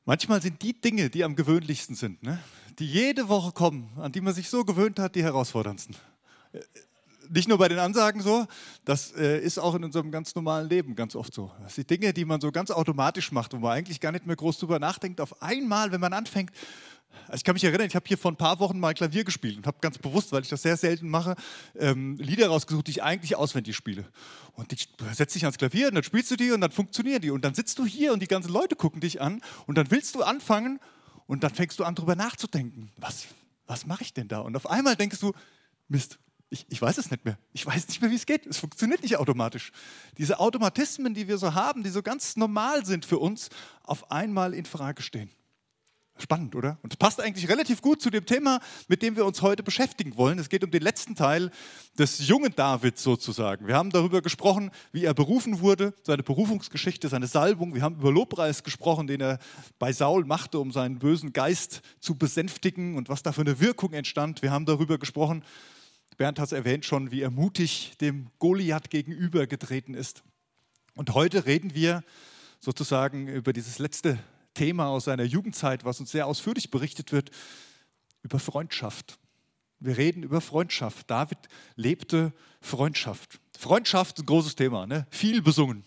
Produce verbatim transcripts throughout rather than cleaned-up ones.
Manchmal sind die Dinge, die am gewöhnlichsten sind, ne? Die jede Woche kommen, an die man sich so gewöhnt hat, die herausforderndsten. Nicht nur bei den Ansagen so, das äh, ist auch in unserem ganz normalen Leben ganz oft so. Das sind die Dinge, die man so ganz automatisch macht, wo man eigentlich gar nicht mehr groß drüber nachdenkt. Auf einmal, wenn man anfängt, also ich kann mich erinnern, ich habe hier vor ein paar Wochen mal Klavier gespielt und habe ganz bewusst, weil ich das sehr selten mache, ähm, Lieder rausgesucht, die ich eigentlich auswendig spiele. Und die setzt dich ans Klavier und dann spielst du die und dann funktionieren die. Und dann sitzt du hier und die ganzen Leute gucken dich an und dann willst du anfangen und dann fängst du an, drüber nachzudenken. Was, was mache ich denn da? Und auf einmal denkst du, Mist, ich, ich weiß es nicht mehr. Ich weiß nicht mehr, wie es geht. Es funktioniert nicht automatisch. Diese Automatismen, die wir so haben, die so ganz normal sind für uns, auf einmal in Frage stehen. Spannend, oder? Und es passt eigentlich relativ gut zu dem Thema, mit dem wir uns heute beschäftigen wollen. Es geht um den letzten Teil des jungen Davids sozusagen. Wir haben darüber gesprochen, wie er berufen wurde, seine Berufungsgeschichte, seine Salbung. Wir haben über Lobpreis gesprochen, den er bei Saul machte, um seinen bösen Geist zu besänftigen und was da für eine Wirkung entstand. Wir haben darüber gesprochen, Bernd hat es erwähnt schon, wie er mutig dem Goliath gegenübergetreten ist. Und heute reden wir sozusagen über dieses letzte Thema aus seiner Jugendzeit, was uns sehr ausführlich berichtet wird, über Freundschaft. Wir reden über Freundschaft. David lebte Freundschaft. Freundschaft ist ein großes Thema, ne? Viel besungen.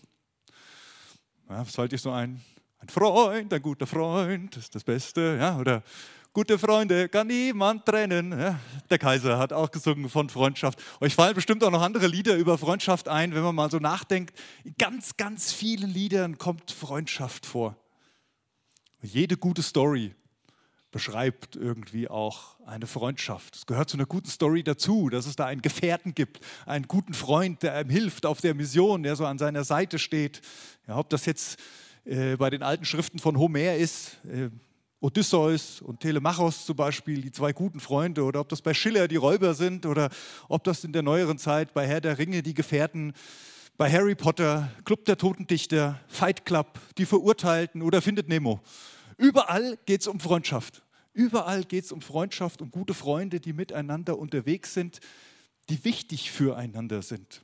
Ja, was fällt dir so ein? Ein Freund, ein guter Freund, ist das Beste. Ja? Oder gute Freunde kann niemand trennen. Ja? Der Kaiser hat auch gesungen von Freundschaft. Euch fallen bestimmt auch noch andere Lieder über Freundschaft ein, wenn man mal so nachdenkt. In ganz, ganz vielen Liedern kommt Freundschaft vor. Jede gute Story beschreibt irgendwie auch eine Freundschaft. Es gehört zu einer guten Story dazu, dass es da einen Gefährten gibt, einen guten Freund, der einem hilft auf der Mission, der so an seiner Seite steht. Ja, ob das jetzt äh, bei den alten Schriften von Homer ist, äh, Odysseus und Telemachos zum Beispiel, die zwei guten Freunde, oder ob das bei Schiller die Räuber sind, oder ob das in der neueren Zeit bei Herr der Ringe die Gefährten, bei Harry Potter, Club der Toten Dichter, Fight Club, die Verurteilten oder Findet Nemo. Überall geht es um Freundschaft. Überall geht es um Freundschaft, um gute Freunde, die miteinander unterwegs sind, die wichtig füreinander sind.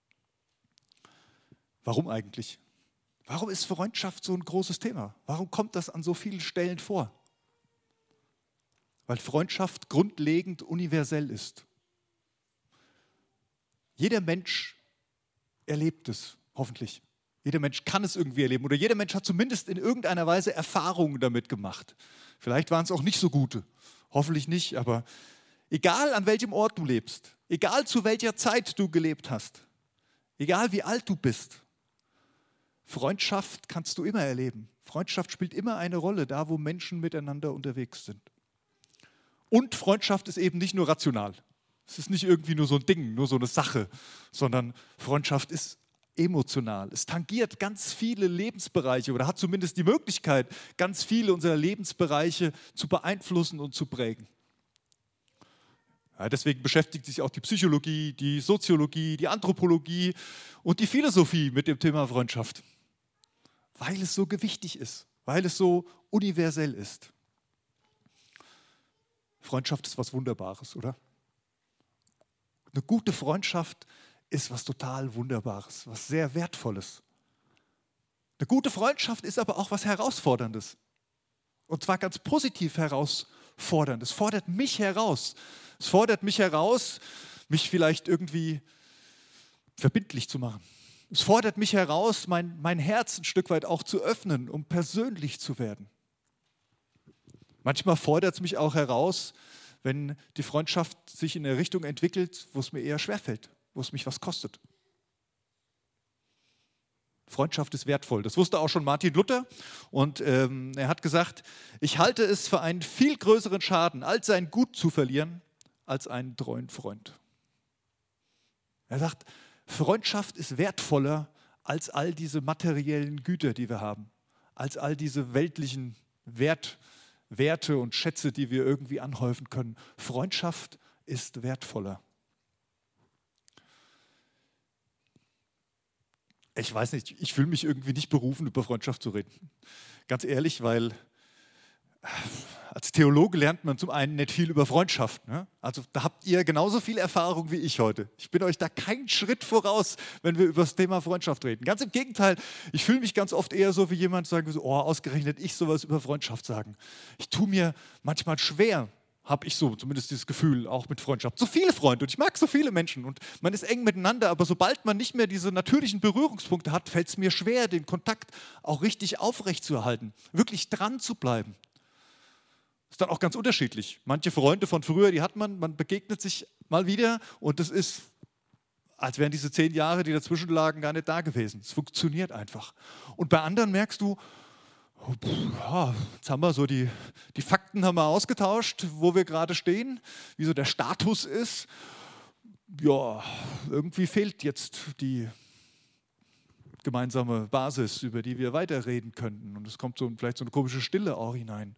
Warum eigentlich? Warum ist Freundschaft so ein großes Thema? Warum kommt das an so vielen Stellen vor? Weil Freundschaft grundlegend universell ist. Jeder Mensch erlebt es, hoffentlich. Jeder Mensch kann es irgendwie erleben oder jeder Mensch hat zumindest in irgendeiner Weise Erfahrungen damit gemacht. Vielleicht waren es auch nicht so gute, hoffentlich nicht, aber egal an welchem Ort du lebst, egal zu welcher Zeit du gelebt hast, egal wie alt du bist, Freundschaft kannst du immer erleben. Freundschaft spielt immer eine Rolle, da wo Menschen miteinander unterwegs sind. Und Freundschaft ist eben nicht nur rational. Es ist nicht irgendwie nur so ein Ding, nur so eine Sache, sondern Freundschaft ist emotional. Es tangiert ganz viele Lebensbereiche oder hat zumindest die Möglichkeit, ganz viele unserer Lebensbereiche zu beeinflussen und zu prägen. Ja, deswegen beschäftigt sich auch die Psychologie, die Soziologie, die Anthropologie und die Philosophie mit dem Thema Freundschaft, weil es so gewichtig ist, weil es so universell ist. Freundschaft ist was Wunderbares, oder? Eine gute Freundschaft ist was total Wunderbares, was sehr Wertvolles. Eine gute Freundschaft ist aber auch was Herausforderndes. Und zwar ganz positiv herausfordernd. Es fordert mich heraus. Es fordert mich heraus, mich vielleicht irgendwie verbindlich zu machen. Es fordert mich heraus, mein, mein Herz ein Stück weit auch zu öffnen, um persönlich zu werden. Manchmal fordert es mich auch heraus, wenn die Freundschaft sich in eine Richtung entwickelt, wo es mir eher schwerfällt, wo es mich was kostet. Freundschaft ist wertvoll. Das wusste auch schon Martin Luther. Und ähm, er hat gesagt, ich halte es für einen viel größeren Schaden, als sein Gut zu verlieren, als einen treuen Freund. Er sagt, Freundschaft ist wertvoller als all diese materiellen Güter, die wir haben, als all diese weltlichen Wert, Werte und Schätze, die wir irgendwie anhäufen können. Freundschaft ist wertvoller. Ich weiß nicht, ich fühle mich irgendwie nicht berufen, über Freundschaft zu reden. Ganz ehrlich, weil als Theologe lernt man zum einen nicht viel über Freundschaft. Ne? Also da habt ihr genauso viel Erfahrung wie ich heute. Ich bin euch da keinen Schritt voraus, wenn wir über das Thema Freundschaft reden. Ganz im Gegenteil, ich fühle mich ganz oft eher so wie jemand, sagen so, oh, ausgerechnet ich sowas über Freundschaft sagen. Ich tue mir manchmal schwer, habe ich so zumindest dieses Gefühl, auch mit Freundschaft. So viele Freunde und ich mag so viele Menschen und man ist eng miteinander, aber sobald man nicht mehr diese natürlichen Berührungspunkte hat, fällt es mir schwer, den Kontakt auch richtig aufrechtzuerhalten, wirklich dran zu bleiben. Ist dann auch ganz unterschiedlich. Manche Freunde von früher, die hat man, man begegnet sich mal wieder und das ist, als wären diese zehn Jahre, die dazwischen lagen, gar nicht da gewesen. Es funktioniert einfach. Und bei anderen merkst du, oh, pff, ja, jetzt haben wir so die, die Fakten haben wir ausgetauscht, wo wir gerade stehen, wie so der Status ist. Ja, irgendwie fehlt jetzt die gemeinsame Basis, über die wir weiterreden könnten. Und es kommt so vielleicht so eine komische Stille auch hinein.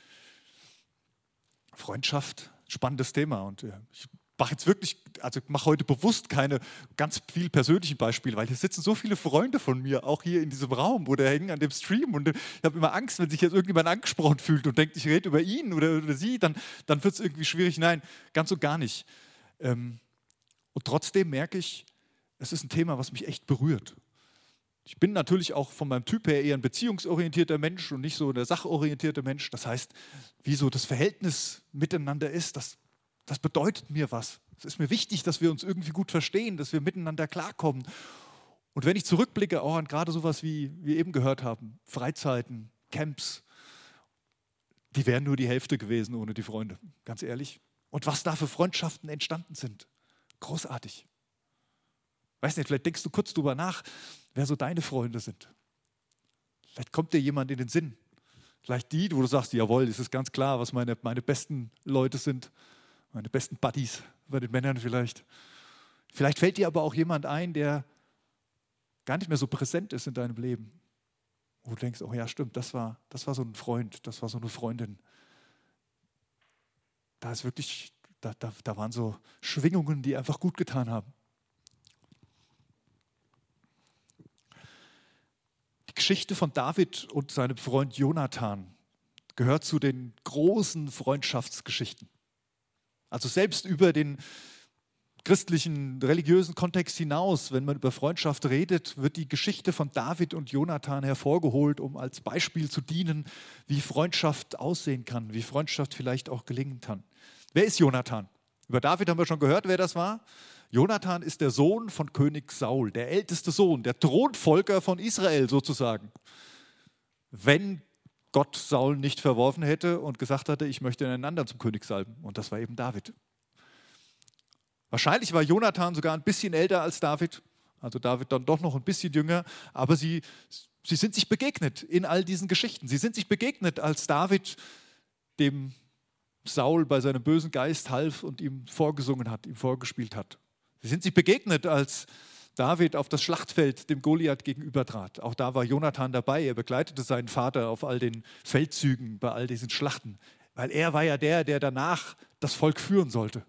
Freundschaft, spannendes Thema. Und ich mache jetzt wirklich, also ich mache heute bewusst keine ganz viel persönlichen Beispiele, weil hier sitzen so viele Freunde von mir, auch hier in diesem Raum oder hängen an dem Stream. Und ich habe immer Angst, wenn sich jetzt irgendjemand angesprochen fühlt und denkt, ich rede über ihn oder, oder sie, dann, dann wird es irgendwie schwierig. Nein, ganz und gar nicht. Und trotzdem merke ich, es ist ein Thema, was mich echt berührt. Ich bin natürlich auch von meinem Typ her eher ein beziehungsorientierter Mensch und nicht so der sachorientierte Mensch. Das heißt, wie so das Verhältnis miteinander ist, das, das bedeutet mir was. Es ist mir wichtig, dass wir uns irgendwie gut verstehen, dass wir miteinander klarkommen. Und wenn ich zurückblicke, auch an gerade sowas, wie wir eben gehört haben, Freizeiten, Camps, die wären nur die Hälfte gewesen ohne die Freunde, ganz ehrlich. Und was da für Freundschaften entstanden sind, großartig. Weiß nicht, vielleicht denkst du kurz drüber nach, wer so deine Freunde sind. Vielleicht kommt dir jemand in den Sinn. Vielleicht die, wo du sagst, jawohl, es ist ganz klar, was meine, meine besten Leute sind, meine besten Buddies, bei den Männern vielleicht. Vielleicht fällt dir aber auch jemand ein, der gar nicht mehr so präsent ist in deinem Leben. Wo du denkst, oh ja, stimmt, das war, das war so ein Freund, das war so eine Freundin. Da ist wirklich, da, da, da waren so Schwingungen, die einfach gut getan haben. Die Geschichte von David und seinem Freund Jonathan gehört zu den großen Freundschaftsgeschichten. Also selbst über den christlichen, religiösen Kontext hinaus, wenn man über Freundschaft redet, wird die Geschichte von David und Jonathan hervorgeholt, um als Beispiel zu dienen, wie Freundschaft aussehen kann, wie Freundschaft vielleicht auch gelingen kann. Wer ist Jonathan? Über David haben wir schon gehört, wer das war. Jonathan ist der Sohn von König Saul, der älteste Sohn, der Thronfolger von Israel sozusagen. Wenn Gott Saul nicht verworfen hätte und gesagt hatte, ich möchte einen anderen zum König salben. Und das war eben David. Wahrscheinlich war Jonathan sogar ein bisschen älter als David, also David dann doch noch ein bisschen jünger, aber sie, sie sind sich begegnet in all diesen Geschichten. Sie sind sich begegnet, als David dem Saul bei seinem bösen Geist half und ihm vorgesungen hat, ihm vorgespielt hat. Sie sind sich begegnet, als David auf das Schlachtfeld dem Goliath gegenübertrat. Auch da war Jonathan dabei. Er begleitete seinen Vater auf all den Feldzügen, bei all diesen Schlachten. Weil er war ja der, der danach das Volk führen sollte.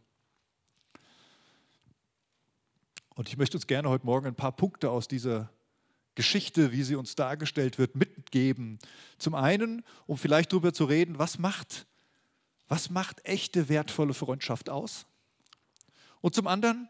Und ich möchte uns gerne heute Morgen ein paar Punkte aus dieser Geschichte, wie sie uns dargestellt wird, mitgeben. Zum einen, um vielleicht darüber zu reden, was macht, was macht echte, wertvolle Freundschaft aus? Und zum anderen,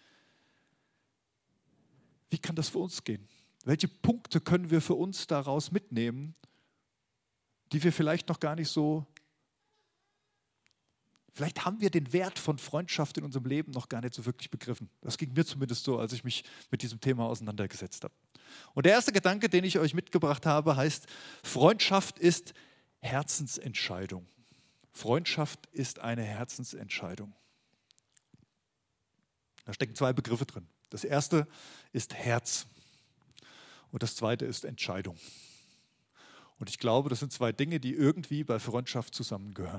wie kann das für uns gehen? Welche Punkte können wir für uns daraus mitnehmen, die wir vielleicht noch gar nicht so, vielleicht haben wir den Wert von Freundschaft in unserem Leben noch gar nicht so wirklich begriffen. Das ging mir zumindest so, als ich mich mit diesem Thema auseinandergesetzt habe. Und der erste Gedanke, den ich euch mitgebracht habe, heißt, Freundschaft ist Herzensentscheidung. Freundschaft ist eine Herzensentscheidung. Da stecken zwei Begriffe drin. Das erste ist Herz und das zweite ist Entscheidung. Und ich glaube, das sind zwei Dinge, die irgendwie bei Freundschaft zusammengehören.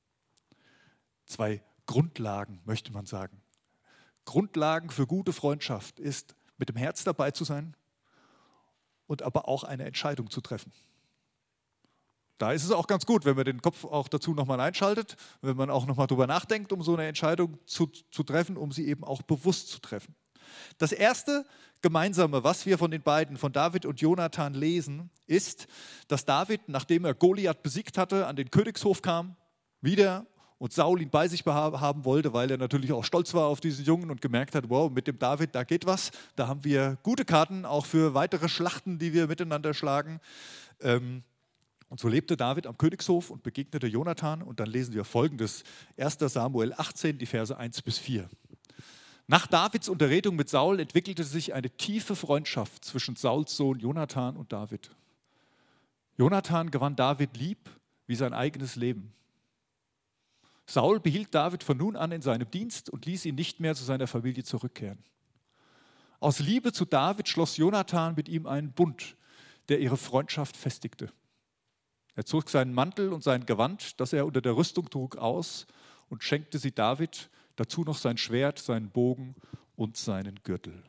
Zwei Grundlagen, möchte man sagen. Grundlagen für gute Freundschaft ist, mit dem Herz dabei zu sein und aber auch eine Entscheidung zu treffen. Da ist es auch ganz gut, wenn man den Kopf auch dazu nochmal einschaltet, wenn man auch nochmal drüber nachdenkt, um so eine Entscheidung zu, zu treffen, um sie eben auch bewusst zu treffen. Das erste Gemeinsame, was wir von den beiden, von David und Jonathan lesen, ist, dass David, nachdem er Goliath besiegt hatte, an den Königshof kam, wieder und Saul ihn bei sich haben wollte, weil er natürlich auch stolz war auf diesen Jungen und gemerkt hat, wow, mit dem David, da geht was. Da haben wir gute Karten, auch für weitere Schlachten, die wir miteinander schlagen. Ähm, Und so lebte David am Königshof und begegnete Jonathan. Und dann lesen wir Folgendes, erster Samuel achtzehn, die Verse eins bis vier. Nach Davids Unterredung mit Saul entwickelte sich eine tiefe Freundschaft zwischen Sauls Sohn Jonathan und David. Jonathan gewann David lieb wie sein eigenes Leben. Saul behielt David von nun an in seinem Dienst und ließ ihn nicht mehr zu seiner Familie zurückkehren. Aus Liebe zu David schloss Jonathan mit ihm einen Bund, der ihre Freundschaft festigte. Er zog seinen Mantel und sein Gewand, das er unter der Rüstung trug, aus und schenkte sie David, dazu noch sein Schwert, seinen Bogen und seinen Gürtel.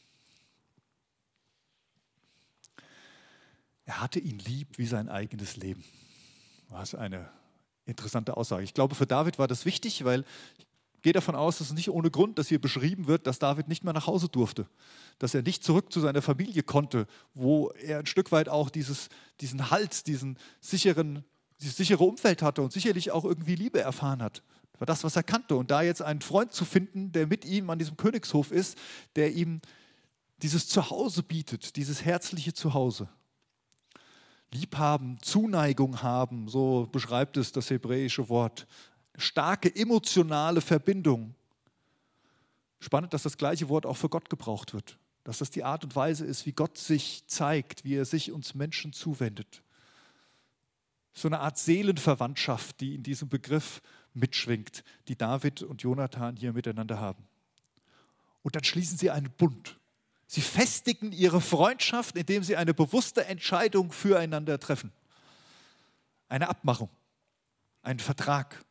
Er hatte ihn lieb wie sein eigenes Leben. Was eine interessante Aussage. Ich glaube, für David war das wichtig, weil ich gehe davon aus, dass es nicht ohne Grund, dass hier beschrieben wird, dass David nicht mehr nach Hause durfte, dass er nicht zurück zu seiner Familie konnte, wo er ein Stück weit auch dieses, diesen Halt, diesen sicheren, dieses sichere Umfeld hatte und sicherlich auch irgendwie Liebe erfahren hat. Das war das, was er kannte. Und da jetzt einen Freund zu finden, der mit ihm an diesem Königshof ist, der ihm dieses Zuhause bietet, dieses herzliche Zuhause. Liebhaben, Zuneigung haben, so beschreibt es das hebräische Wort. Starke emotionale Verbindung. Spannend, dass das gleiche Wort auch für Gott gebraucht wird. Dass das die Art und Weise ist, wie Gott sich zeigt, wie er sich uns Menschen zuwendet. So eine Art Seelenverwandtschaft, die in diesem Begriff mitschwingt, die David und Jonathan hier miteinander haben. Und dann schließen sie einen Bund. Sie festigen ihre Freundschaft, indem sie eine bewusste Entscheidung füreinander treffen. Eine Abmachung, einen Vertrag,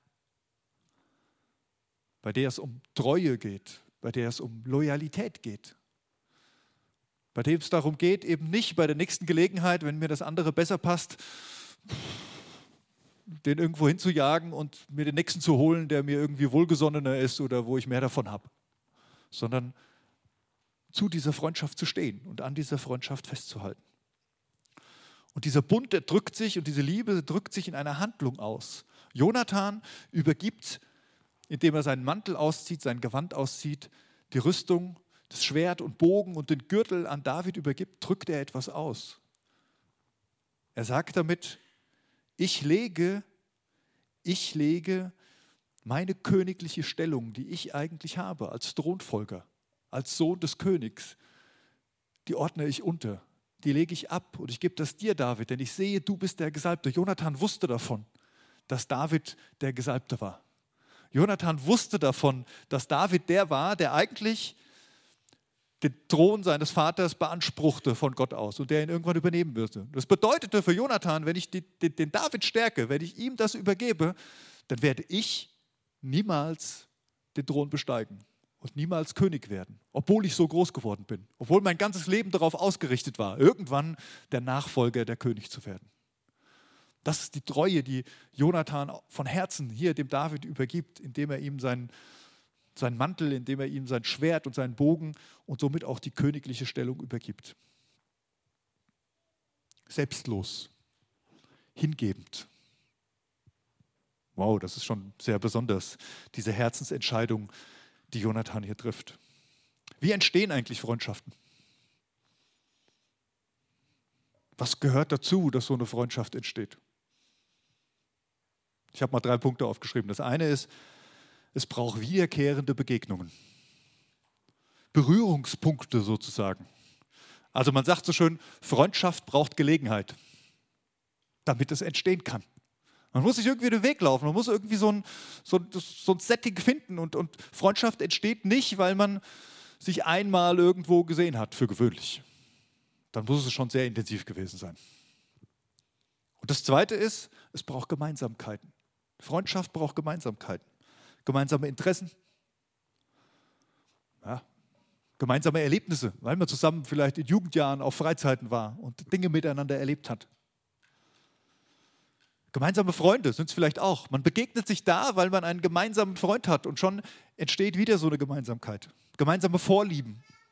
bei der es um Treue geht, bei der es um Loyalität geht, bei dem es darum geht, eben nicht bei der nächsten Gelegenheit, wenn mir das andere besser passt, den irgendwo hinzujagen und mir den nächsten zu holen, der mir irgendwie wohlgesonnener ist oder wo ich mehr davon habe, sondern zu dieser Freundschaft zu stehen und an dieser Freundschaft festzuhalten. Und dieser Bund, der drückt sich und diese Liebe drückt sich in einer Handlung aus. Jonathan übergibt, indem er seinen Mantel auszieht, sein Gewand auszieht, die Rüstung, das Schwert und Bogen und den Gürtel an David übergibt, drückt er etwas aus. Er sagt damit, ich lege, ich lege meine königliche Stellung, die ich eigentlich habe als Thronfolger, als Sohn des Königs, die ordne ich unter, die lege ich ab und ich gebe das dir, David, denn ich sehe, du bist der Gesalbte. Jonathan wusste davon, dass David der Gesalbte war. Jonathan wusste davon, dass David der war, der eigentlich den Thron seines Vaters beanspruchte von Gott aus und der ihn irgendwann übernehmen würde. Das bedeutete für Jonathan, wenn ich den David stärke, wenn ich ihm das übergebe, dann werde ich niemals den Thron besteigen und niemals König werden, obwohl ich so groß geworden bin, obwohl mein ganzes Leben darauf ausgerichtet war, irgendwann der Nachfolger, der König zu werden. Das ist die Treue, die Jonathan von Herzen hier dem David übergibt, indem er ihm seinen, seinen Mantel, indem er ihm sein Schwert und seinen Bogen und somit auch die königliche Stellung übergibt. Selbstlos, hingebend. Wow, das ist schon sehr besonders, diese Herzensentscheidung, die Jonathan hier trifft. Wie entstehen eigentlich Freundschaften? Was gehört dazu, dass so eine Freundschaft entsteht? Ich habe mal drei Punkte aufgeschrieben. Das eine ist, es braucht wiederkehrende Begegnungen. Berührungspunkte sozusagen. Also man sagt so schön, Freundschaft braucht Gelegenheit, damit es entstehen kann. Man muss sich irgendwie den Weg laufen, man muss irgendwie so ein, so, so ein Setting finden und, und Freundschaft entsteht nicht, weil man sich einmal irgendwo gesehen hat, für gewöhnlich. Dann muss es schon sehr intensiv gewesen sein. Und das Zweite ist, es braucht Gemeinsamkeiten. Freundschaft braucht Gemeinsamkeiten. Gemeinsame Interessen, ja, gemeinsame Erlebnisse, weil man zusammen vielleicht in Jugendjahren auf Freizeiten war und Dinge miteinander erlebt hat. Gemeinsame Freunde sind es vielleicht auch. Man begegnet sich da, weil man einen gemeinsamen Freund hat und schon entsteht wieder so eine Gemeinsamkeit. Gemeinsame Vorlieben,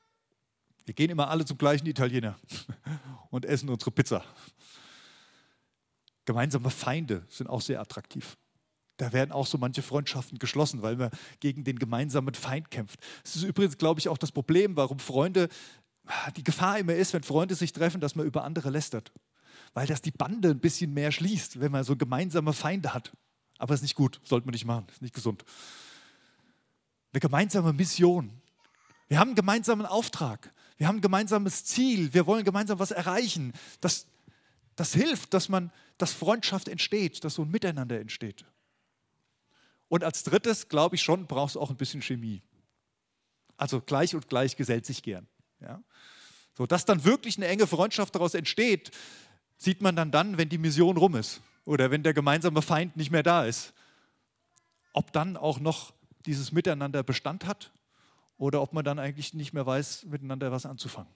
Wir gehen immer alle zum gleichen Italiener und essen unsere Pizza. Gemeinsame Feinde sind auch sehr attraktiv. Da werden auch so manche Freundschaften geschlossen, weil man gegen den gemeinsamen Feind kämpft. Das ist übrigens, glaube ich, auch das Problem, warum Freunde, die Gefahr immer ist, wenn Freunde sich treffen, dass man über andere lästert. Weil das die Bande ein bisschen mehr schließt, wenn man so gemeinsame Feinde hat. Aber das ist nicht gut, sollte man nicht machen, ist nicht gesund. Eine gemeinsame Mission. Wir haben einen gemeinsamen Auftrag. Wir haben ein gemeinsames Ziel. Wir wollen gemeinsam was erreichen. Das, das hilft, dass man, dass Freundschaft entsteht, dass so ein Miteinander entsteht. Und als drittes, glaube ich schon, braucht es auch ein bisschen Chemie. Also gleich und gleich gesellt sich gern. Ja? So, dass dann wirklich eine enge Freundschaft daraus entsteht, sieht man dann dann, wenn die Mission rum ist oder wenn der gemeinsame Feind nicht mehr da ist. Ob dann auch noch dieses Miteinander Bestand hat oder ob man dann eigentlich nicht mehr weiß, miteinander was anzufangen.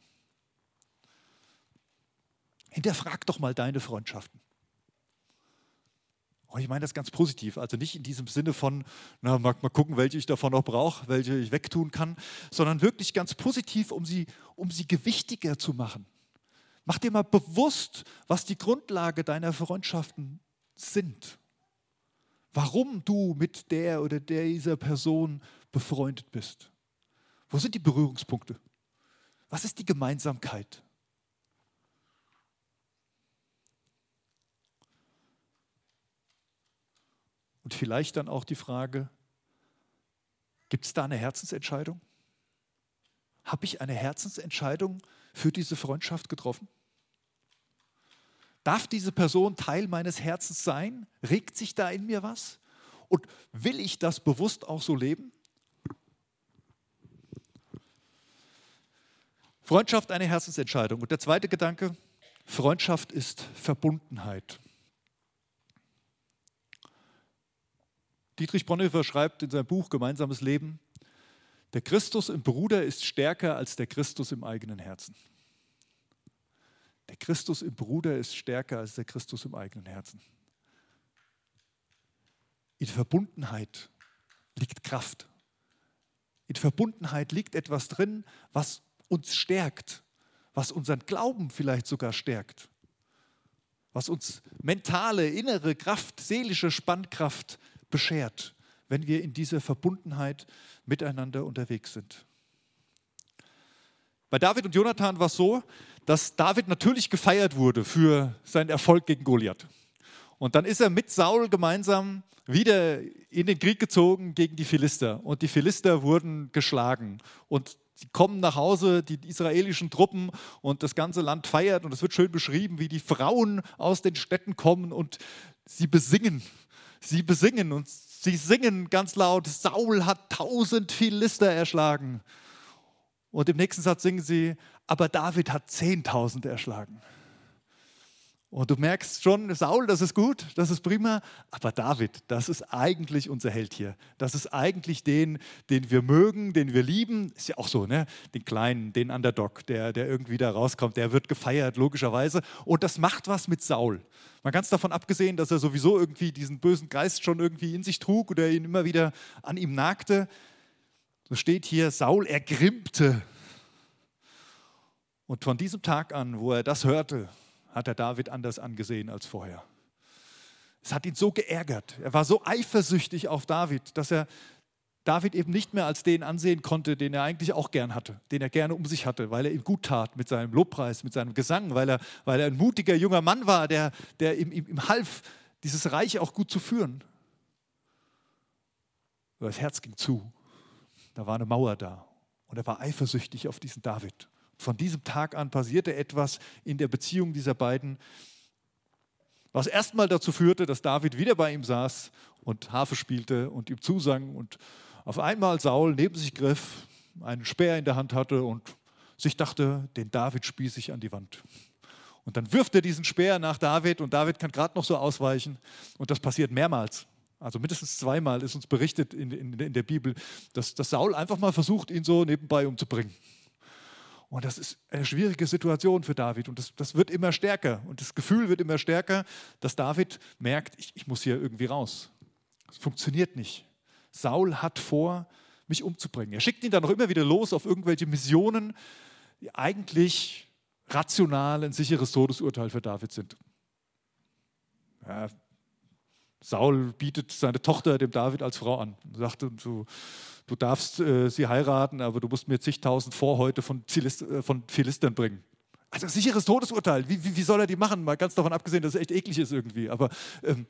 Hinterfrag doch mal deine Freundschaften. Und ich meine das ganz positiv, also nicht in diesem Sinne von, na, mal, mal gucken, welche ich davon noch brauche, welche ich wegtun kann, sondern wirklich ganz positiv, um sie, um sie gewichtiger zu machen. Mach dir mal bewusst, was die Grundlage deiner Freundschaften sind. Warum du mit der oder dieser Person befreundet bist. Wo sind die Berührungspunkte? Was ist die Gemeinsamkeit? Und vielleicht dann auch die Frage, gibt es da eine Herzensentscheidung? Habe ich eine Herzensentscheidung für diese Freundschaft getroffen? Darf diese Person Teil meines Herzens sein? Regt sich da in mir was? Und will ich das bewusst auch so leben? Freundschaft eine Herzensentscheidung. Und der zweite Gedanke, Freundschaft ist Verbundenheit. Dietrich Bonhoeffer schreibt in seinem Buch Gemeinsames Leben, der Christus im Bruder ist stärker als der Christus im eigenen Herzen. Der Christus im Bruder ist stärker als der Christus im eigenen Herzen. In Verbundenheit liegt Kraft. In Verbundenheit liegt etwas drin, was uns stärkt, was unseren Glauben vielleicht sogar stärkt, was uns mentale, innere Kraft, seelische Spannkraft beschert, wenn wir in dieser Verbundenheit miteinander unterwegs sind. Bei David und Jonathan war es so, dass David natürlich gefeiert wurde für seinen Erfolg gegen Goliath. Und dann ist er mit Saul gemeinsam wieder in den Krieg gezogen gegen die Philister. Und die Philister wurden geschlagen. Und sie kommen nach Hause, die israelischen Truppen, und das ganze Land feiert. Und es wird schön beschrieben, wie die Frauen aus den Städten kommen und sie besingen. Sie besingen und sie singen ganz laut, Saul hat tausend Philister erschlagen. Und im nächsten Satz singen sie, aber David hat zehntausend erschlagen. Und du merkst schon, Saul, das ist gut, das ist prima, aber David, das ist eigentlich unser Held hier. Das ist eigentlich den, den wir mögen, den wir lieben. Ist ja auch so, ne? Den Kleinen, den Underdog, der, der irgendwie da rauskommt, der wird gefeiert, logischerweise. Und das macht was mit Saul. Mal ganz davon abgesehen, dass er sowieso irgendwie diesen bösen Geist schon irgendwie in sich trug oder ihn immer wieder an ihm nagte. So steht hier, Saul ergrimmte. Und von diesem Tag an, wo er das hörte, hat er David anders angesehen als vorher. Es hat ihn so geärgert. Er war so eifersüchtig auf David, dass er David eben nicht mehr als den ansehen konnte, den er eigentlich auch gern hatte, den er gerne um sich hatte, weil er ihm gut tat mit seinem Lobpreis, mit seinem Gesang, weil er, weil er ein mutiger junger Mann war, der, der ihm, ihm, ihm half, dieses Reich auch gut zu führen. Aber das Herz ging zu. Da war eine Mauer da und er war eifersüchtig auf diesen David. Von diesem Tag an passierte etwas in der Beziehung dieser beiden, was erstmal dazu führte, dass David wieder bei ihm saß und Harfe spielte und ihm zusang und auf einmal Saul neben sich griff, einen Speer in der Hand hatte und sich dachte, den David spieße ich an die Wand. Und dann wirft er diesen Speer nach David und David kann gerade noch so ausweichen und das passiert mehrmals. Also mindestens zweimal ist uns berichtet in, in, in der Bibel, dass, dass Saul einfach mal versucht, ihn so nebenbei umzubringen. Und das ist eine schwierige Situation für David und das, das wird immer stärker und das Gefühl wird immer stärker, dass David merkt, ich, ich muss hier irgendwie raus. Es funktioniert nicht. Saul hat vor, mich umzubringen. Er schickt ihn dann noch immer wieder los auf irgendwelche Missionen, die eigentlich rational ein sicheres Todesurteil für David sind. Ja, Saul bietet seine Tochter dem David als Frau an und sagt, du, du darfst äh, sie heiraten, aber du musst mir zigtausend Vorhäute von, Zilist, äh, von Philistern bringen. Also ein sicheres Todesurteil. Wie, wie, wie soll er die machen? Mal ganz davon abgesehen, dass es echt eklig ist irgendwie. Aber, ähm,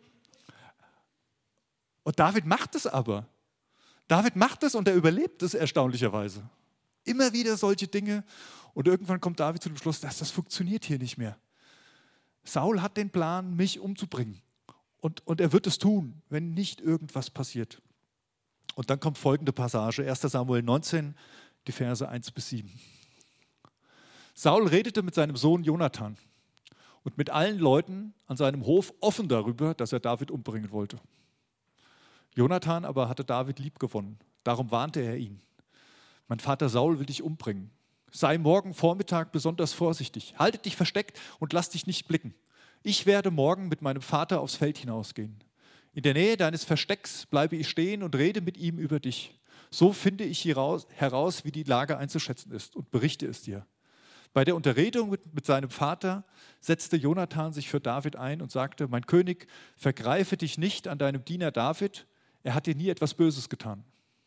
und David macht es aber. David macht es und er überlebt es erstaunlicherweise. Immer wieder solche Dinge. Und irgendwann kommt David zu dem Schluss, dass das funktioniert hier nicht mehr. Saul hat den Plan, mich umzubringen. Und, und er wird es tun, wenn nicht irgendwas passiert. Und dann kommt folgende Passage, erster Samuel neunzehn, die Verse eins bis sieben. Saul redete mit seinem Sohn Jonathan und mit allen Leuten an seinem Hof offen darüber, dass er David umbringen wollte. Jonathan aber hatte David liebgewonnen, darum warnte er ihn. Mein Vater Saul will dich umbringen. Sei morgen Vormittag besonders vorsichtig. Halte dich versteckt und lass dich nicht blicken. Ich werde morgen mit meinem Vater aufs Feld hinausgehen. In der Nähe deines Verstecks bleibe ich stehen und rede mit ihm über dich. So finde ich heraus, wie die Lage einzuschätzen ist und berichte es dir. Bei der Unterredung mit, mit seinem Vater setzte Jonathan sich für David ein und sagte, mein König, vergreife dich nicht an deinem Diener David, er hat dir nie etwas Böses getan.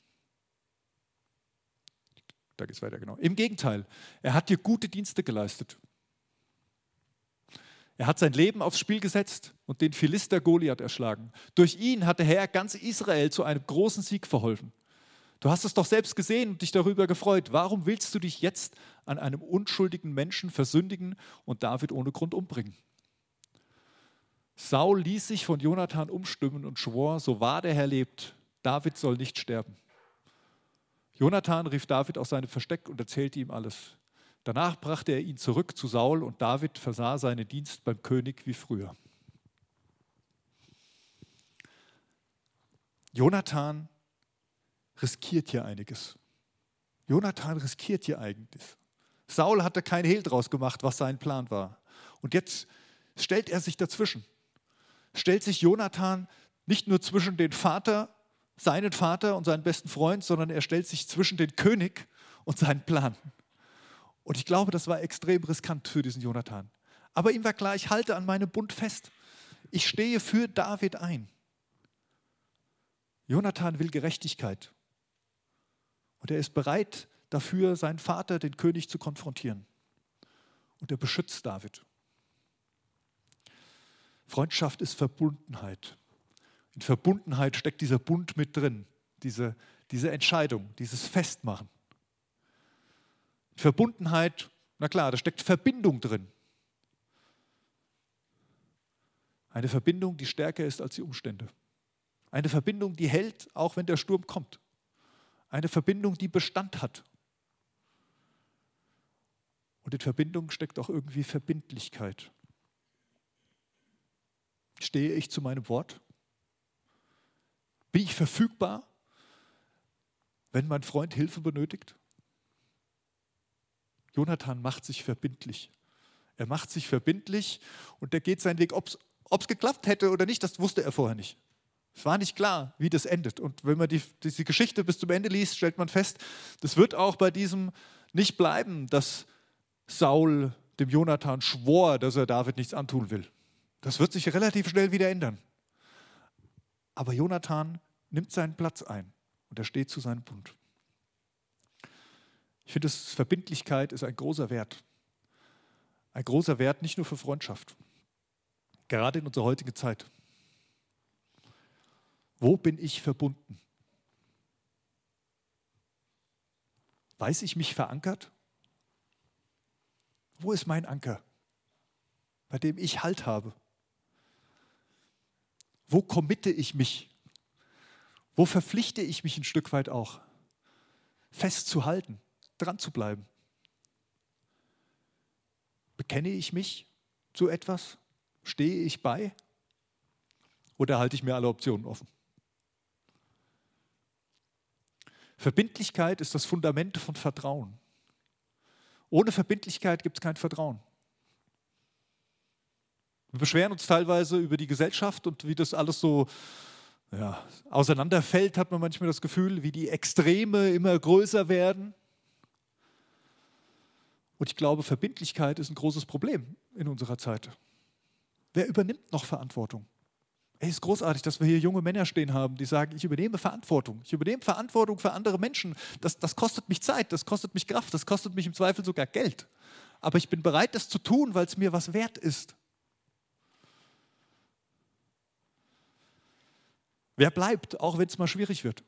Da geht es weiter, genau. Im Gegenteil, er hat dir gute Dienste geleistet. Er hat sein Leben aufs Spiel gesetzt und den Philister Goliath erschlagen. Durch ihn hat der Herr ganz Israel zu einem großen Sieg verholfen. Du hast es doch selbst gesehen und dich darüber gefreut. Warum willst du dich jetzt an einem unschuldigen Menschen versündigen und David ohne Grund umbringen? Saul ließ sich von Jonathan umstimmen und schwor, so wahr der Herr lebt, David soll nicht sterben. Jonathan rief David aus seinem Versteck und erzählte ihm alles. Danach brachte er ihn zurück zu Saul und David versah seinen Dienst beim König wie früher. Jonathan riskiert hier einiges. Jonathan riskiert hier einiges. Saul hatte kein Hehl draus gemacht, was sein Plan war. Und jetzt stellt er sich dazwischen. Stellt sich Jonathan nicht nur zwischen den Vater, seinen Vater und seinen besten Freund, sondern er stellt sich zwischen den König und seinen Plan. Und ich glaube, das war extrem riskant für diesen Jonathan. Aber ihm war klar, ich halte an meinem Bund fest. Ich stehe für David ein. Jonathan will Gerechtigkeit. Und er ist bereit dafür, seinen Vater, den König, zu konfrontieren. Und er beschützt David. Freundschaft ist Verbundenheit. In Verbundenheit steckt dieser Bund mit drin, diese, diese Entscheidung, dieses Festmachen. In Verbundenheit, na klar, da steckt Verbindung drin. Eine Verbindung, die stärker ist als die Umstände. Eine Verbindung, die hält, auch wenn der Sturm kommt. Eine Verbindung, die Bestand hat. Und in Verbindung steckt auch irgendwie Verbindlichkeit. Stehe ich zu meinem Wort? Bin ich verfügbar, wenn mein Freund Hilfe benötigt? Jonathan macht sich verbindlich. Er macht sich verbindlich und er geht seinen Weg. Ob es geklappt hätte oder nicht, das wusste er vorher nicht. Es war nicht klar, wie das endet. Und wenn man die, diese Geschichte bis zum Ende liest, stellt man fest, das wird auch bei diesem nicht bleiben, dass Saul dem Jonathan schwor, dass er David nichts antun will. Das wird sich relativ schnell wieder ändern. Aber Jonathan nimmt seinen Platz ein und er steht zu seinem Bund. Ich finde, Verbindlichkeit ist ein großer Wert. Ein großer Wert nicht nur für Freundschaft, gerade in unserer heutigen Zeit. Wo bin ich verbunden? Weiß ich mich verankert? Wo ist mein Anker, bei dem ich Halt habe? Wo committe ich mich? Wo verpflichte ich mich ein Stück weit auch, festzuhalten, dran zu bleiben? Bekenne ich mich zu etwas? Stehe ich bei? Oder halte ich mir alle Optionen offen? Verbindlichkeit ist das Fundament von Vertrauen. Ohne Verbindlichkeit gibt es kein Vertrauen. Wir beschweren uns teilweise über die Gesellschaft und wie das alles so ja, auseinanderfällt, hat man manchmal das Gefühl, wie die Extreme immer größer werden. Und ich glaube, Verbindlichkeit ist ein großes Problem in unserer Zeit. Wer übernimmt noch Verantwortung? Es ist großartig, dass wir hier junge Männer stehen haben, die sagen, ich übernehme Verantwortung. Ich übernehme Verantwortung für andere Menschen. Das, das kostet mich Zeit, das kostet mich Kraft, das kostet mich im Zweifel sogar Geld. Aber ich bin bereit, das zu tun, weil es mir was wert ist. Wer bleibt, auch wenn es mal schwierig wird?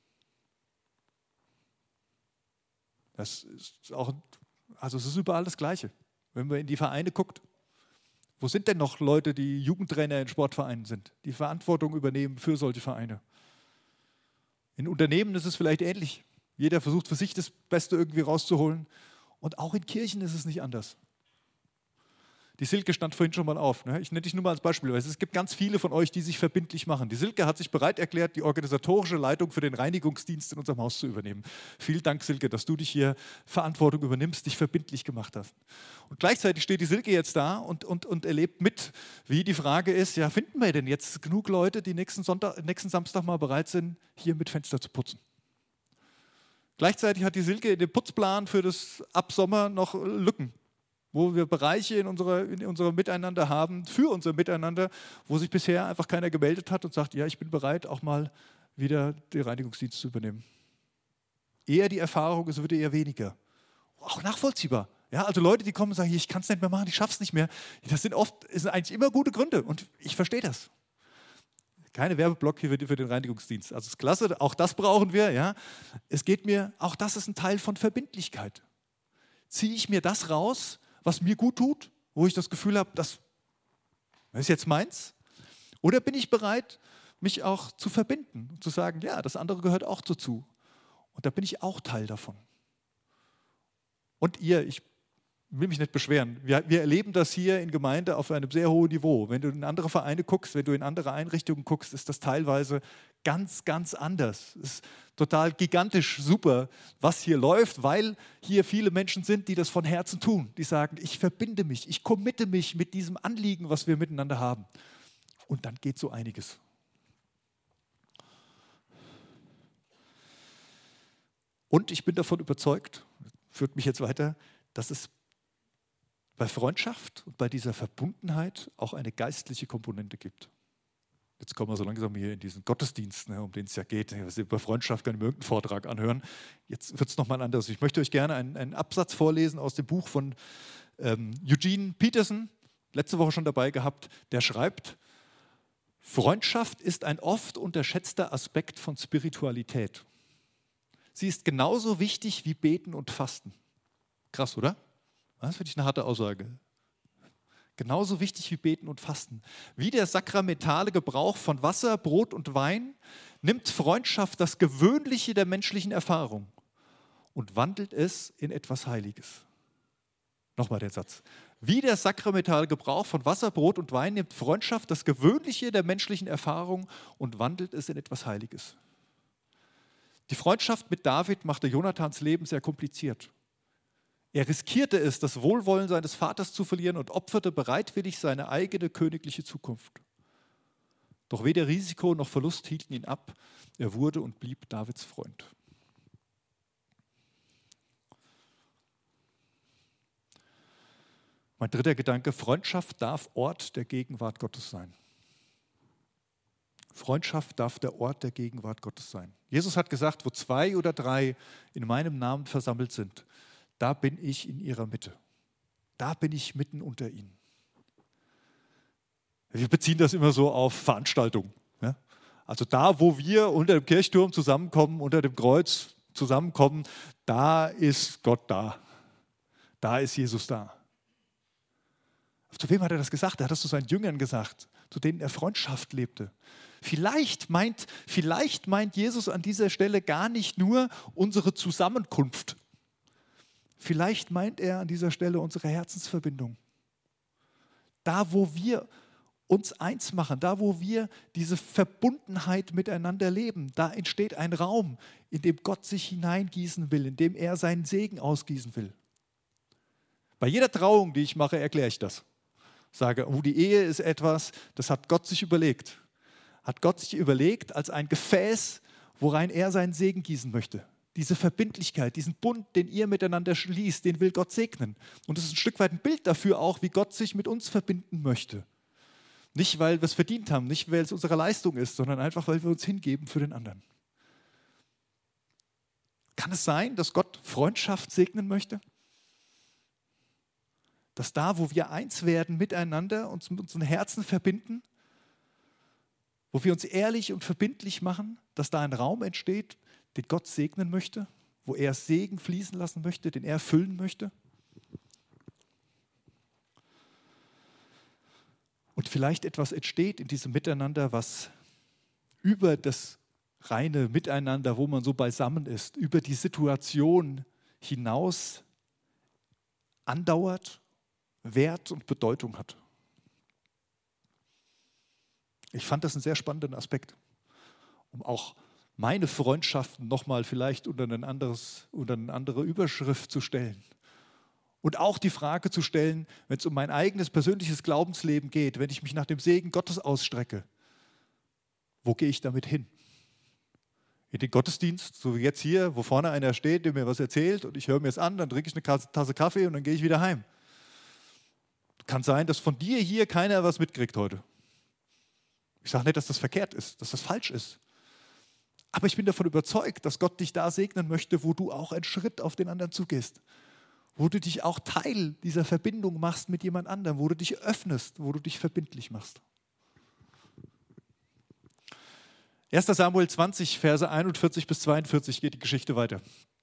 Das ist auch, also es ist überall das Gleiche. Wenn man in die Vereine guckt, wo sind denn noch Leute, die Jugendtrainer in Sportvereinen sind, die Verantwortung übernehmen für solche Vereine? In Unternehmen ist es vielleicht ähnlich. Jeder versucht für sich das Beste irgendwie rauszuholen. Und auch in Kirchen ist es nicht anders. Die Silke stand vorhin schon mal auf. Ne? Ich nenne dich nur mal als Beispiel, weil es gibt ganz viele von euch, die sich verbindlich machen. Die Silke hat sich bereit erklärt, die organisatorische Leitung für den Reinigungsdienst in unserem Haus zu übernehmen. Vielen Dank, Silke, dass du dich hier Verantwortung übernimmst, dich verbindlich gemacht hast. Und gleichzeitig steht die Silke jetzt da und, und, und erlebt mit, wie die Frage ist, ja, finden wir denn jetzt genug Leute, die nächsten, Sonntag, nächsten Samstag mal bereit sind, hier mit Fenster zu putzen? Gleichzeitig hat die Silke in dem Putzplan für das Absommer noch Lücken, wo wir Bereiche in, unserer, in unserem Miteinander haben, für unser Miteinander, wo sich bisher einfach keiner gemeldet hat und sagt, ja, ich bin bereit, auch mal wieder den Reinigungsdienst zu übernehmen. Eher die Erfahrung, es würde eher weniger. Auch nachvollziehbar. Ja, also Leute, die kommen und sagen, ich kann es nicht mehr machen, ich schaffe es nicht mehr. Das sind oft, das sind eigentlich immer gute Gründe und ich verstehe das. Keine Werbeblock hier für den Reinigungsdienst. Also es ist klasse, auch das brauchen wir. Ja. Es geht mir, auch das ist ein Teil von Verbindlichkeit. Ziehe ich mir das raus, was mir gut tut, wo ich das Gefühl habe, das ist jetzt meins? Oder bin ich bereit, mich auch zu verbinden und zu sagen, ja, das andere gehört auch dazu. Und da bin ich auch Teil davon. Und ihr, ich will mich nicht beschweren, wir, wir erleben das hier in Gemeinde auf einem sehr hohen Niveau. Wenn du in andere Vereine guckst, wenn du in andere Einrichtungen guckst, ist das teilweise ganz, ganz anders. Es ist total gigantisch super, was hier läuft, weil hier viele Menschen sind, die das von Herzen tun. Die sagen, ich verbinde mich, ich committe mich mit diesem Anliegen, was wir miteinander haben. Und dann geht so einiges. Und ich bin davon überzeugt, führt mich jetzt weiter, dass es bei Freundschaft und bei dieser Verbundenheit auch eine geistliche Komponente gibt. Jetzt kommen wir so langsam hier in diesen Gottesdienst, ne, um den es ja geht. Über Freundschaft kann ich mir irgendeinen Vortrag anhören. Jetzt wird es nochmal anders. Ich möchte euch gerne einen, einen Absatz vorlesen aus dem Buch von ähm, Eugene Peterson, letzte Woche schon dabei gehabt, der schreibt, Freundschaft ist ein oft unterschätzter Aspekt von Spiritualität. Sie ist genauso wichtig wie Beten und Fasten. Krass, oder? Das finde ich eine harte Aussage. Genauso wichtig wie Beten und Fasten. Wie der sakramentale Gebrauch von Wasser, Brot und Wein nimmt Freundschaft das Gewöhnliche der menschlichen Erfahrung und wandelt es in etwas Heiliges. Nochmal den Satz. Wie der sakramentale Gebrauch von Wasser, Brot und Wein nimmt Freundschaft das Gewöhnliche der menschlichen Erfahrung und wandelt es in etwas Heiliges. Die Freundschaft mit David machte Jonathans Leben sehr kompliziert. Er riskierte es, das Wohlwollen seines Vaters zu verlieren und opferte bereitwillig seine eigene königliche Zukunft. Doch weder Risiko noch Verlust hielten ihn ab. Er wurde und blieb Davids Freund. Mein dritter Gedanke, Freundschaft darf Ort der Gegenwart Gottes sein. Freundschaft darf der Ort der Gegenwart Gottes sein. Jesus hat gesagt, wo zwei oder drei in meinem Namen versammelt sind, da bin ich in ihrer Mitte. Da bin ich mitten unter ihnen. Wir beziehen das immer so auf Veranstaltungen. Ja? Also da, wo wir unter dem Kirchturm zusammenkommen, unter dem Kreuz zusammenkommen, da ist Gott da. Da ist Jesus da. Zu wem hat er das gesagt? Er hat das zu seinen Jüngern gesagt, zu denen er Freundschaft lebte. Vielleicht meint, vielleicht meint Jesus an dieser Stelle gar nicht nur unsere Zusammenkunft. Vielleicht meint er an dieser Stelle unsere Herzensverbindung. Da, wo wir uns eins machen, da, wo wir diese Verbundenheit miteinander leben, da entsteht ein Raum, in dem Gott sich hineingießen will, in dem er seinen Segen ausgießen will. Bei jeder Trauung, die ich mache, erkläre ich das. Sage, oh, die Ehe ist etwas, das hat Gott sich überlegt. Hat Gott sich überlegt als ein Gefäß, worein er seinen Segen gießen möchte. Diese Verbindlichkeit, diesen Bund, den ihr miteinander schließt, den will Gott segnen. Und das ist ein Stück weit ein Bild dafür auch, wie Gott sich mit uns verbinden möchte. Nicht, weil wir es verdient haben, nicht, weil es unsere Leistung ist, sondern einfach, weil wir uns hingeben für den anderen. Kann es sein, dass Gott Freundschaft segnen möchte? Dass da, wo wir eins werden miteinander, uns mit unseren Herzen verbinden, wo wir uns ehrlich und verbindlich machen, dass da ein Raum entsteht, den Gott segnen möchte, wo er Segen fließen lassen möchte, den er füllen möchte. Und vielleicht etwas entsteht in diesem Miteinander, was über das reine Miteinander, wo man so beisammen ist, über die Situation hinaus andauert, Wert und Bedeutung hat. Ich fand das einen sehr spannenden Aspekt, um auch meine Freundschaften nochmal vielleicht unter, ein anderes, unter eine andere Überschrift zu stellen. Und auch die Frage zu stellen, wenn es um mein eigenes persönliches Glaubensleben geht, wenn ich mich nach dem Segen Gottes ausstrecke, wo gehe ich damit hin? In den Gottesdienst, so wie jetzt hier, wo vorne einer steht, der mir was erzählt und ich höre mir es an, dann trinke ich eine Tasse Kaffee und dann gehe ich wieder heim. Kann sein, dass von dir hier keiner was mitkriegt heute. Ich sage nicht, dass das verkehrt ist, dass das falsch ist. Aber ich bin davon überzeugt, dass Gott dich da segnen möchte, wo du auch einen Schritt auf den anderen zugehst. Wo du dich auch Teil dieser Verbindung machst mit jemand anderem, wo du dich öffnest, wo du dich verbindlich machst. erster Samuel zwanzig, Verse einundvierzig bis zweiundvierzig geht die Geschichte weiter.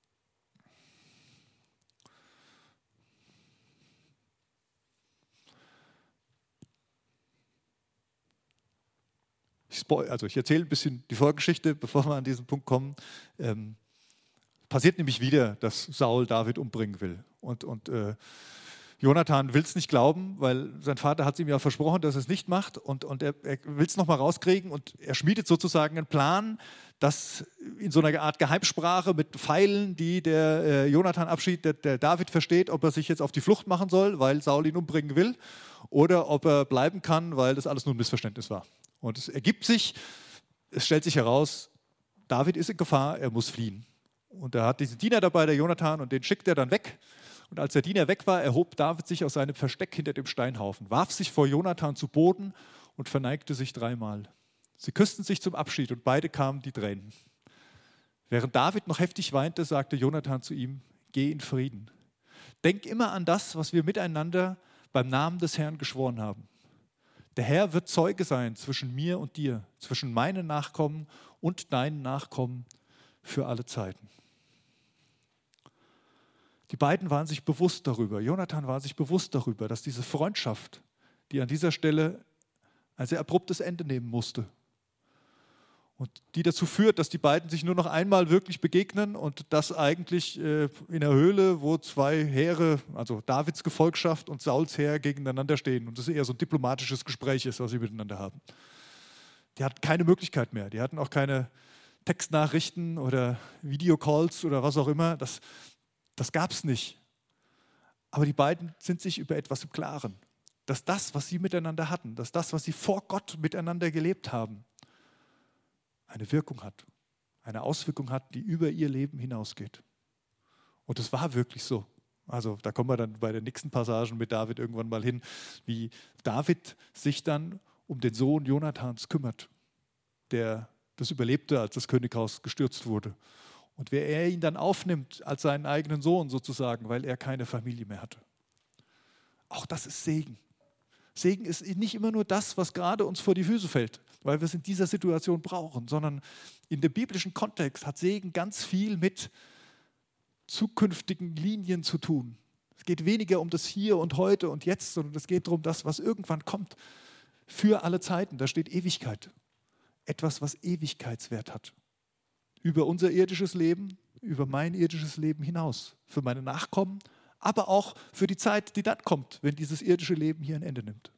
Ich spoil, also ich erzähle ein bisschen die Vorgeschichte, bevor wir an diesen Punkt kommen. Ähm, passiert nämlich wieder, dass Saul David umbringen will. Und, und äh, Jonathan will es nicht glauben, weil sein Vater hat es ihm ja versprochen, dass er es nicht macht. Und, und er, er will es nochmal rauskriegen und er schmiedet sozusagen einen Plan, dass in so einer Art Geheimsprache mit Pfeilen, die der äh, Jonathan abschießt, der, der David versteht, ob er sich jetzt auf die Flucht machen soll, weil Saul ihn umbringen will, oder ob er bleiben kann, weil das alles nur ein Missverständnis war. Und es ergibt sich, es stellt sich heraus, David ist in Gefahr, er muss fliehen. Und er hat diesen Diener dabei, der Jonathan, und den schickt er dann weg. Und als der Diener weg war, erhob David sich aus seinem Versteck hinter dem Steinhaufen, warf sich vor Jonathan zu Boden und verneigte sich dreimal. Sie küssten sich zum Abschied und beide kamen die Tränen. Während David noch heftig weinte, sagte Jonathan zu ihm, geh in Frieden. Denk immer an das, was wir miteinander beim Namen des Herrn geschworen haben. Der Herr wird Zeuge sein zwischen mir und dir, zwischen meinen Nachkommen und deinen Nachkommen für alle Zeiten. Die beiden waren sich bewusst darüber, Jonathan war sich bewusst darüber, dass diese Freundschaft, die an dieser Stelle ein sehr abruptes Ende nehmen musste und die dazu führt, dass die beiden sich nur noch einmal wirklich begegnen und das eigentlich äh, in der Höhle, wo zwei Heere, also Davids Gefolgschaft und Sauls Heer gegeneinander stehen und das eher so ein diplomatisches Gespräch ist, was sie miteinander haben. Die hatten keine Möglichkeit mehr, die hatten auch keine Textnachrichten oder Videocalls oder was auch immer, das Das gab es nicht. Aber die beiden sind sich über etwas im Klaren. Dass das, was sie miteinander hatten, dass das, was sie vor Gott miteinander gelebt haben, eine Wirkung hat. Eine Auswirkung hat, die über ihr Leben hinausgeht. Und es war wirklich so. Also da kommen wir dann bei den nächsten Passagen mit David irgendwann mal hin, wie David sich dann um den Sohn Jonathans kümmert, der das überlebte, als das Könighaus gestürzt wurde. Und wer er ihn dann aufnimmt als seinen eigenen Sohn sozusagen, weil er keine Familie mehr hatte. Auch das ist Segen. Segen ist nicht immer nur das, was gerade uns vor die Füße fällt, weil wir es in dieser Situation brauchen, sondern in dem biblischen Kontext hat Segen ganz viel mit zukünftigen Linien zu tun. Es geht weniger um das Hier und Heute und Jetzt, sondern es geht darum, das, was irgendwann kommt, für alle Zeiten. Da steht Ewigkeit. Etwas, was Ewigkeitswert hat. Über unser irdisches Leben, über mein irdisches Leben hinaus, für meine Nachkommen, aber auch für die Zeit, die dann kommt, wenn dieses irdische Leben hier ein Ende nimmt.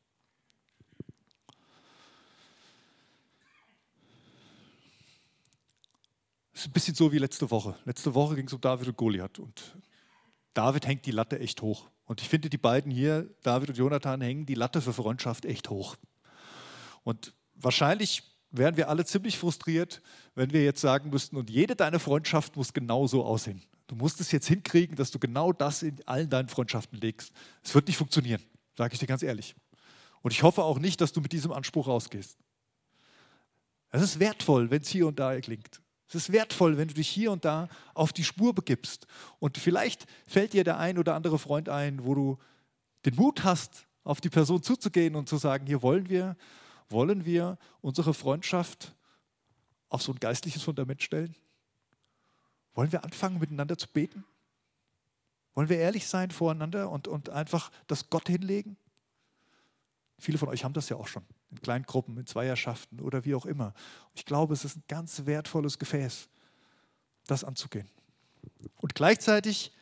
Es ist ein bisschen so wie letzte Woche. Letzte Woche ging es um David und Goliath und David hängt die Latte echt hoch. Und ich finde, die beiden hier, David und Jonathan, hängen die Latte für Freundschaft echt hoch. Und wahrscheinlich wären wir alle ziemlich frustriert, wenn wir jetzt sagen müssten, und jede deiner Freundschaft muss genau so aussehen. Du musst es jetzt hinkriegen, dass du genau das in allen deinen Freundschaften legst. Es wird nicht funktionieren, sage ich dir ganz ehrlich. Und ich hoffe auch nicht, dass du mit diesem Anspruch rausgehst. Es ist wertvoll, wenn es hier und da klingt. Es ist wertvoll, wenn du dich hier und da auf die Spur begibst. Und vielleicht fällt dir der ein oder andere Freund ein, wo du den Mut hast, auf die Person zuzugehen und zu sagen, hier wollen wir, wollen wir unsere Freundschaft auf so ein geistliches Fundament stellen? Wollen wir anfangen, miteinander zu beten? Wollen wir ehrlich sein voreinander und, und einfach das Gott hinlegen? Viele von euch haben das ja auch schon, in kleinen Gruppen, in Zweierschaften oder wie auch immer. Ich glaube, es ist ein ganz wertvolles Gefäß, das anzugehen. Und gleichzeitig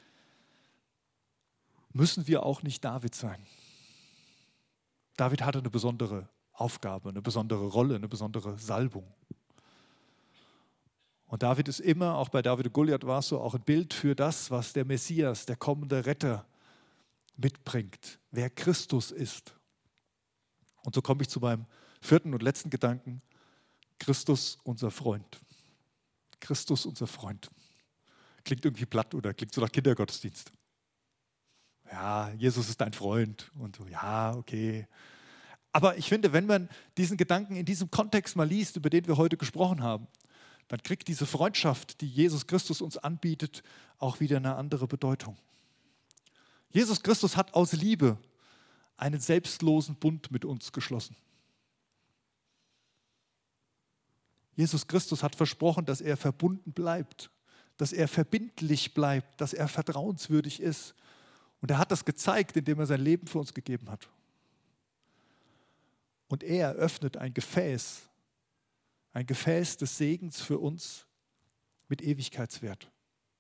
müssen wir auch nicht David sein. David hatte eine besondere Aufgabe, eine besondere Rolle, eine besondere Salbung. Und David ist immer, auch bei David und Goliath war es so, auch ein Bild für das, was der Messias, der kommende Retter, mitbringt, wer Christus ist. Und so komme ich zu meinem vierten und letzten Gedanken. Christus, unser Freund. Christus, unser Freund. Klingt irgendwie platt oder klingt so nach Kindergottesdienst. Ja, Jesus ist dein Freund und so, ja, okay. Aber ich finde, wenn man diesen Gedanken in diesem Kontext mal liest, über den wir heute gesprochen haben, dann kriegt diese Freundschaft, die Jesus Christus uns anbietet, auch wieder eine andere Bedeutung. Jesus Christus hat aus Liebe einen selbstlosen Bund mit uns geschlossen. Jesus Christus hat versprochen, dass er verbunden bleibt, dass er verbindlich bleibt, dass er vertrauenswürdig ist. Und er hat das gezeigt, indem er sein Leben für uns gegeben hat. Und er öffnet ein Gefäß, ein Gefäß des Segens für uns mit Ewigkeitswert.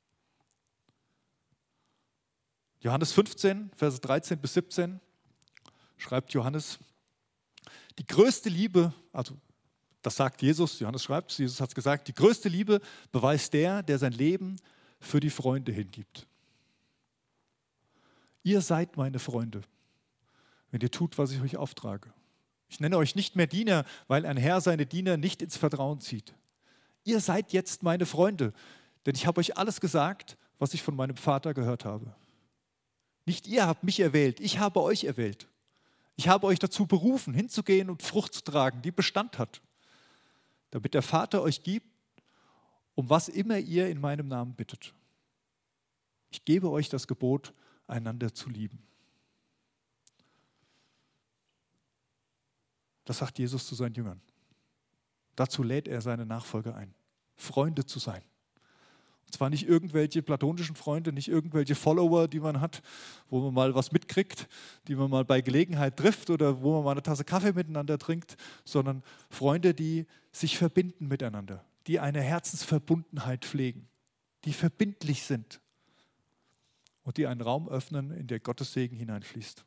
Johannes fünfzehn, Verse dreizehn bis siebzehn schreibt Johannes, die größte Liebe, also das sagt Jesus, Johannes schreibt, Jesus hat es gesagt, die größte Liebe beweist der, der sein Leben für die Freunde hingibt. Ihr seid meine Freunde, wenn ihr tut, was ich euch auftrage. Ich nenne euch nicht mehr Diener, weil ein Herr seine Diener nicht ins Vertrauen zieht. Ihr seid jetzt meine Freunde, denn ich habe euch alles gesagt, was ich von meinem Vater gehört habe. Nicht ihr habt mich erwählt, ich habe euch erwählt. Ich habe euch dazu berufen, hinzugehen und Frucht zu tragen, die Bestand hat, damit der Vater euch gibt, um was immer ihr in meinem Namen bittet. Ich gebe euch das Gebot, einander zu lieben. Das sagt Jesus zu seinen Jüngern. Dazu lädt er seine Nachfolger ein, Freunde zu sein. Und zwar nicht irgendwelche platonischen Freunde, nicht irgendwelche Follower, die man hat, wo man mal was mitkriegt, die man mal bei Gelegenheit trifft oder wo man mal eine Tasse Kaffee miteinander trinkt, sondern Freunde, die sich verbinden miteinander, die eine Herzensverbundenheit pflegen, die verbindlich sind und die einen Raum öffnen, in der Gottes Segen hineinfließt.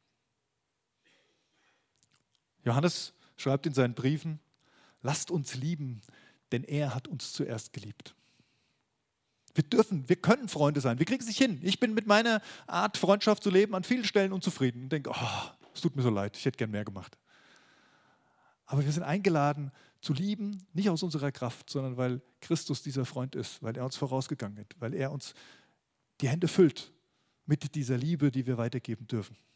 Johannes schreibt in seinen Briefen, lasst uns lieben, denn er hat uns zuerst geliebt. Wir dürfen, wir können Freunde sein, wir kriegen es nicht hin. Ich bin mit meiner Art, Freundschaft zu leben, an vielen Stellen unzufrieden und denke, oh, es tut mir so leid, ich hätte gern mehr gemacht. Aber wir sind eingeladen zu lieben, nicht aus unserer Kraft, sondern weil Christus dieser Freund ist, weil er uns vorausgegangen ist, weil er uns die Hände füllt mit dieser Liebe, die wir weitergeben dürfen.